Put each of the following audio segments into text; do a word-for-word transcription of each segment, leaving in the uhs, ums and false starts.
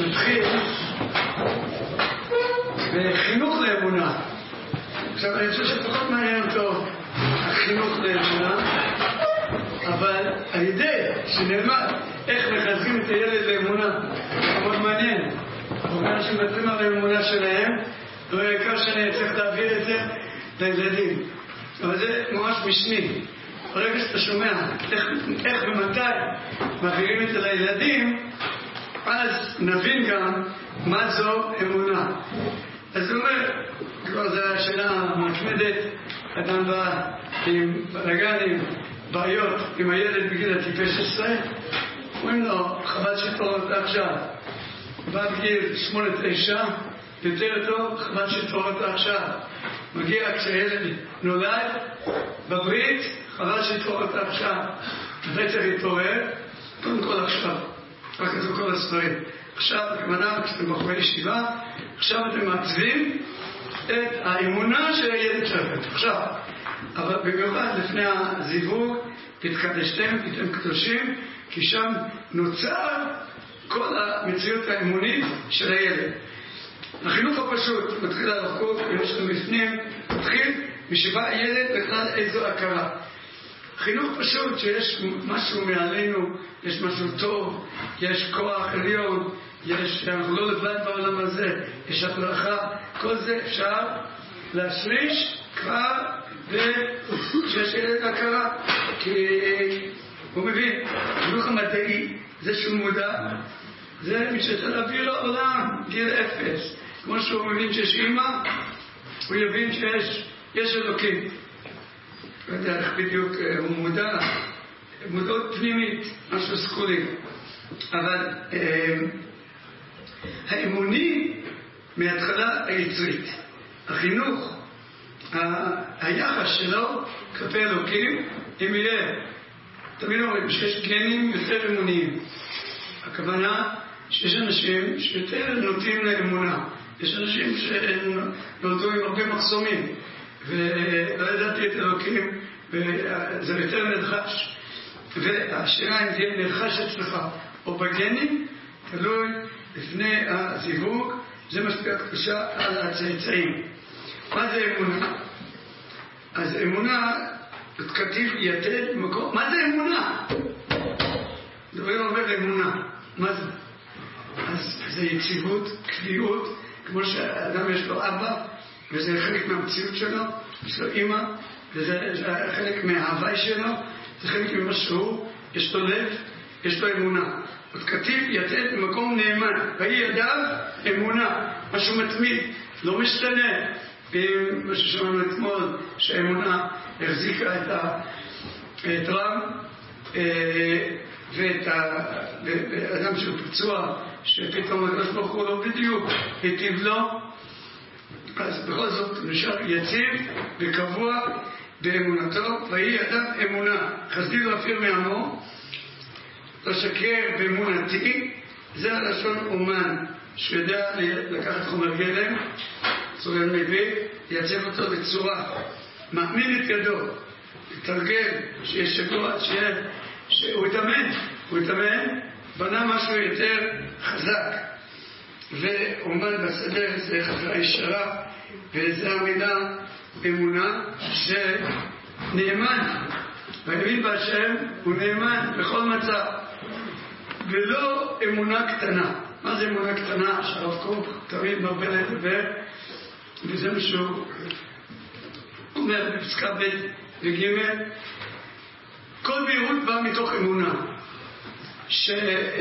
נתחיל בחינוך לאמונה. עכשיו אני חושב שפחות מעניין אותו החינוך לאמונה, אבל הידיעה שנלמד איך מחזקים את הילד לאמונה מאוד מעניין. הרבה אנשים מדברים על האמונה שלהם, והעיקר שאני צריך להעביר את זה לילדים, אבל זה ממש משני. ברגע שאתה שומע איך, איך ומתי מעבירים את זה לילדים, אז נבין גם מה זו אמונה. אז הוא אומר, כבר זו השאלה המתמדת, אדם בא עם בלגנים, בעיות עם הילד בגיל הטיפש עשרה, אומרים לו, חבל שתורדת עכשיו. בא בגיל שמונה תשע, יותר טוב, חבל שתורדת עכשיו. מגיע כשהילד נולד, בברית, חבל שתורדת עכשיו. מתי צריך להתעורר? קודם כל עכשיו. רק כתוב כל הספרים. עכשיו, הכוונה, כשאתם בחורי ישיבה, עכשיו אתם מעצבים את האמונה של הילד שלכם. עכשיו, אבל במיוחד לפני הזיווג, תתקדשתם, תהייתם קדושים, כי שם נוצר כל המציאות האמונית של הילד. החינוך הפשוט, מתחיל הרב קוק, יש לנו בפנים, מתחיל משבא הילד בכלל איזו הכרה. חינוך פשוט שיש משהו מעלינו, יש משהו טוב, יש כוח עליון, יש, אנחנו לא לבד בעולם הזה, יש הפרחה, כל זה אפשר להשריש כבר ושיש ילד הכרה, כי הוא מבין, חינוך המדעי, זה שהוא מודע, זה משתתף להביא לעולם, גיל אפס, כמו שהוא מבין שיש אימא, הוא יבין שיש יש אלוקים. לא יודע איך בדיוק הוא מודע, מודעות פנימית, משהו סקולי. אבל אה, האמוני מההתחלה היצרית. החינוך, ה- היחס שלו כלפי אלוקים, אם יהיה, תמיד אומרים שיש גנים יותר אמוניים. הכוונה שיש אנשים שיותר נוטים לאמונה. יש אנשים שנולדו עם הרבה מחסומים. ולא ידעתי את אלוקים, וזה יותר נרחש. והשאלה אם תהיה נרחש אצלך או בגנים, תלוי לפני הזיווג, זה משפיע קדושה על הצאצאים. מה זה אמונה? אז אמונה, כתיב יתד במקום, מה זה אמונה? דברים אומר אמונה, מה זה? אז זה יציבות, קביעות, כמו שהאדם יש לו אבא, וזה חלק מהמציאות שלו, יש לו אמא, וזה חלק מההווי שלו, זה חלק ממה שהוא, יש לו לב, יש לו אמונה. עוד כתיב יתד במקום נאמן, ויהי ידיו אמונה, משהו מתמיד, לא משתנה. מה ששמענו אתמול, שהאמונה החזיקה את רם, ואת האדם שהוא פצוע, שפתאום הקדוש ברוך הוא לא בדיוק היטיב לו, אז בכל זאת נשאר יציב וקבוע באמונתו, ויהי ידיו אמונה, חסדי לא אפיר מעמו, לא שקר באמונתי, זה הלשון אומן, שיודע לקחת חומר גלם, צורן מביא, לייצב אותו בצורה, מאמין את ידו, לתרגל, שיהיה שגוע, שיהיה, שהוא יתאמן, הוא יתאמן, בנה משהו יותר חזק, ואומן בסדר זה חזרה ישרה, וזה המילה אמונה שנאמן, והאמין בהשם הוא נאמן בכל מצב, ולא אמונה קטנה. מה זה אמונה קטנה? שהרב קוק תמיד מרבה לדבר, וזה מה שהוא אומר בפסקה ב' וג', כל בהירות באה מתוך אמונה, שאתה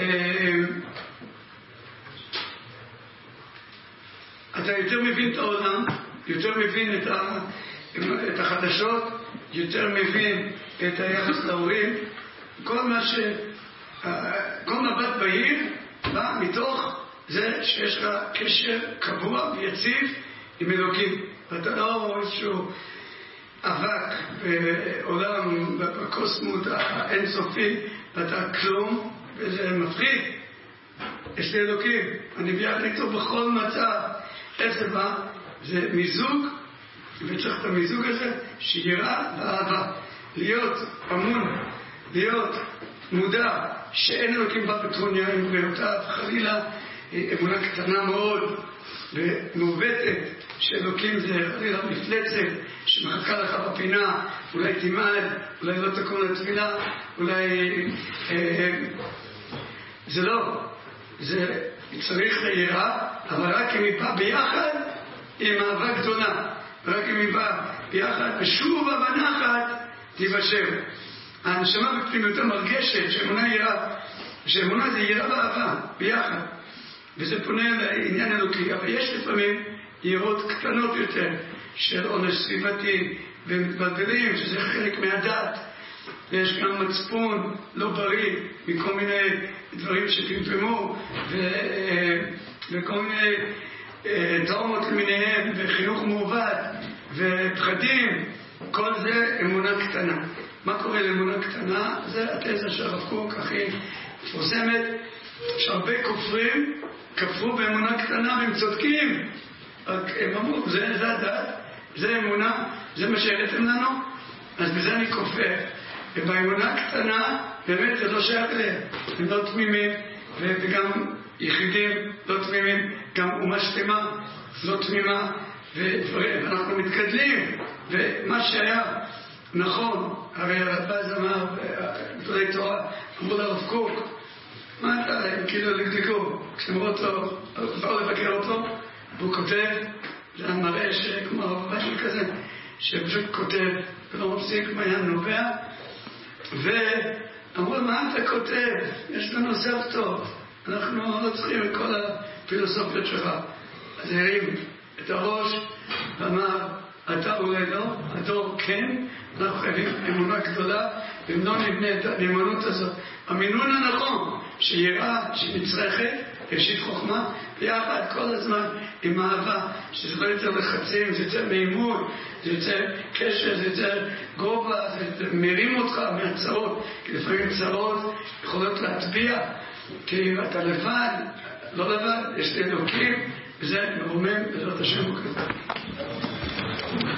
יותר מבין את העולם, יותר מבין את, ה... את החדשות, יותר מבין את היחס להורים, כל מה ש... כל מבט בהיר בא מתוך זה שיש לך קשר קבוע ויציב עם אלוקים. ואתה לא איזשהו אבק בעולם, בקוסמות האינסופי, ואתה כלום, וזה מפחיד. יש לי אלוקים, אני ביחד איתו בכל מצב. איך זה בא? זה מיזוג, וצריך את המיזוג הזה, שירה ואהבה. להיות אמון, להיות מודע שאין אלוקים בא בטרוניה עם בריאותיו, חלילה אמונה קטנה מאוד ומעוותת, שאלוקים זה חלילה מפלצת שמחכה לך בפינה, אולי תימד, אולי לא תקום לתפילה, אולי אה, זה לא, זה צריך ליראה, אבל רק אם היא באה ביחד עם אהבה גדולה, רק אם היא באה ביחד ושוב בנחת תיבשב. הנשמה בפנימיותה מרגשת שאמונה יראה, שאמונה זה יראה באהבה ביחד, וזה פונה לעניין אלוקי. אבל יש לפעמים יראות קטנות יותר של עונש סביבתי ומתבלבלים, שזה חלק מהדת, ויש גם מצפון לא בריא מכל מיני דברים שפמפמו ו... וכל מיני טראומות למיניהם וחינוך מעוות ופחדים. כל זה אמונה קטנה. מה קורה לאמונה קטנה? זה התזה של הרב קוק הכי מפורסמת, שהרבה כופרים כפרו באמונה קטנה והם צודקים, רק הם אמרו זה, זה הדת, זה אמונה, זה מה שהראיתם לנו, אז בזה אני כופר. ובאמונה קטנה באמת זה לא שייך להם, הם לא תמימים, וגם יחידים לא תמימים, גם אומה שלמה לא תמימה, ואנחנו מתקדלים. ומה שהיה נכון, הרי הרדב"ז אמר, גדולי תורה אמרו לרב קוק, מה אתה, הם כאילו לגדגו, כשאמרו אותו, באו לבקר אותו, והוא כותב, זה מראה שכמו הרב משהו כזה, שפשוט כותב ולא מפסיק מעיין נובע, ואמרו, מה אתה כותב? יש לנו סף טוב, אנחנו לא צריכים את כל הפילוסופיות שלך. אז הרים את הראש ואמר, אתה אולי לא, הדור כן, אנחנו חייבים אמונה גדולה, ואם לא נבנה את האמונות הזאת. המינון הנכון, שיראה, שנצרכת, ראשית חוכמה, ביחד כל הזמן עם אהבה, שזה לא יותר לחצים, זה יותר מימון, זה יותר קשר, זה יותר גובה, זה מרים אותך מהצעות, כי לפעמים צרות יכולות להטביע, כי אתה לבד, לא לבד, יש לי אלוקים, וזה מרומם בעזרת השם כזה.